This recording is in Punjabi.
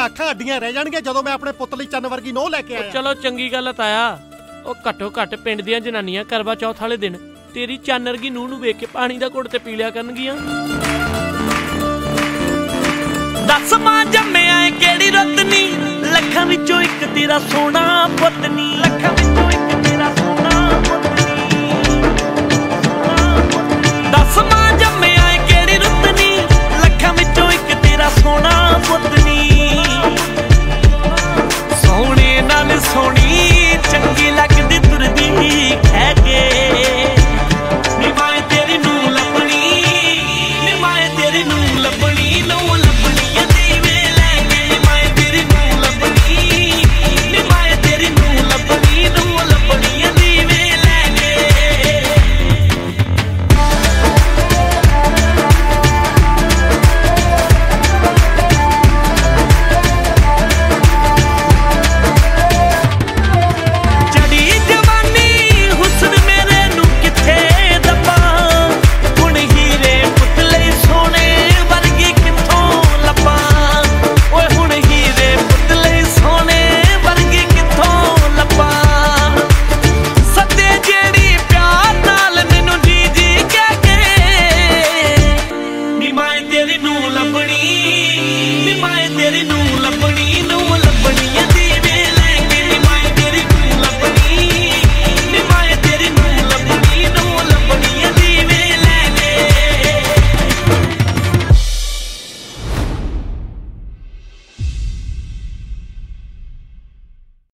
ਮੇਰੀਆਂ ਅੱਖਾਂ ਅੱਡੀਆਂ ਰਹਿ ਜਾਣਗੀਆਂ ਜਦੋਂ ਮੈਂ ਆਪਣੇ ਪੁੱਤ ਲਈ ਚੰਨ ਵਰਗੀ ਨੋਹ ਲੈ ਕੇ ਆਇਆ। ਚਲੋ ਚੰਗੀ ਗੱਲ ਆ ਤਾਇਆ, ਉਹ ਘੱਟੋ ਘੱਟ ਪਿੰਡ ਦੀਆਂ ਜਨਾਨੀਆਂ ਕਰਵਾ ਚੌਥ ਵਾਲੇ ਦਿਨ ਤੇਰੀ ਚੰਨ ਵਰਗੀ ਨੂੰਹ ਨੂੰ ਵੇਖ ਕੇ ਪਾਣੀ ਦਾ ਘੁੱਟ ਤੇ ਪੀ ਲਿਆ ਕਰਨਗੀਆਂ। ਦੱਸ ਮਾਂ ਜੰਮਿਆ ਏ ਕਿਹੜੀ ਰੁੱਤ ਨੀ, ਲੱਖਾਂ ਵਿੱਚੋਂ ਇੱਕ ਤੇਰਾ ਸੋਹਣਾ ਪੁੱਤ ਨੀ, ਲੱਖਾਂ ਵਿੱਚੋਂ